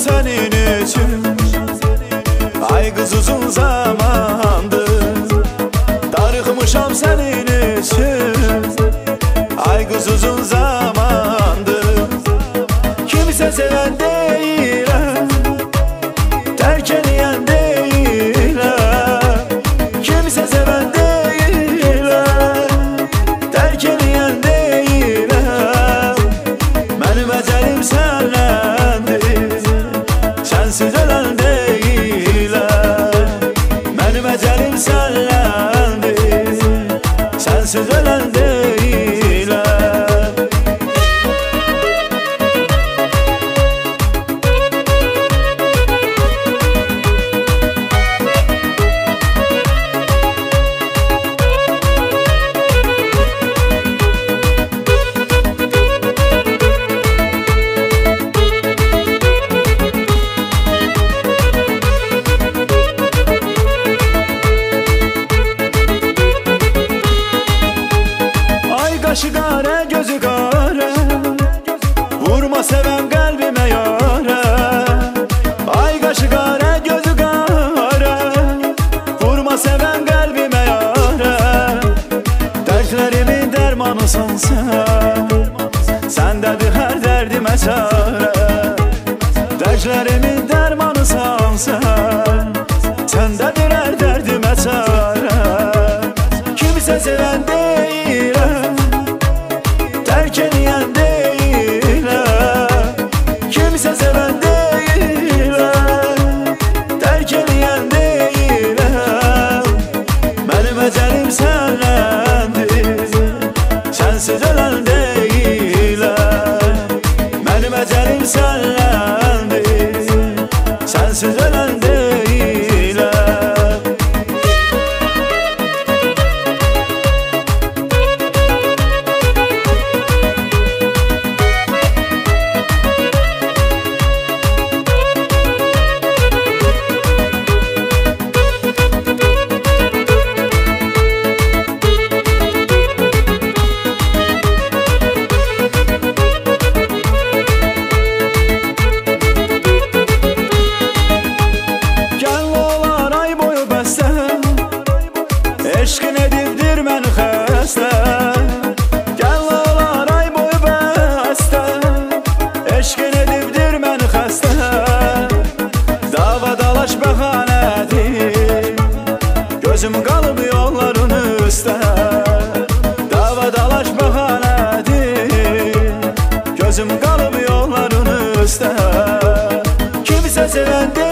senin için. Ay kız uzun zamandır darıkmışam senin için. Ay kız uzun zamandır kimse seven değilim, terk ediyen değilim. Kimse seven değilim, terk ediyen değilim. Benim ecelim senlendir, sensiz ölen değilim. Benim ecelim senlendir, sensiz ölen değilim. Kaşı kara, gözü kara, vurma seven kalbime yara. Ay kaşı kara, gözü kara, vurma seven kalbime yara. Dertlerimin dermanısan sen, sendedir her derdime çare. Dertlerimin dermanısan sen, sendedir her derdime çare. Kimse seven değilim, terk ediyen değilim. Kimse seven değilim, terk ediyen değilim. Benim ecelim senlendir, sensiz ölen değilim. Benim ecelim senlendir, sensiz ölen değilim. Eşkin edibdir məni xəstə, gəl olar ay boyu bəstə. Eşkin edibdir məni xəstə, dava dalaş bəhanədir, gözüm qalıb yolların üstə. Dava dalaş bəhanədir, gözüm qalıb yolların üstə. Kimsə sevən deyil,